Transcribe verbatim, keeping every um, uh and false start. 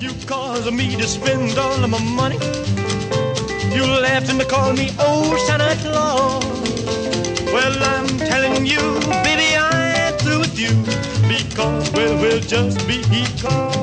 You caused me to spend all of my money. You laughed and called me old Santa Claus. Well, I'm telling you, baby, I'm through with you because, well, we'll just be because.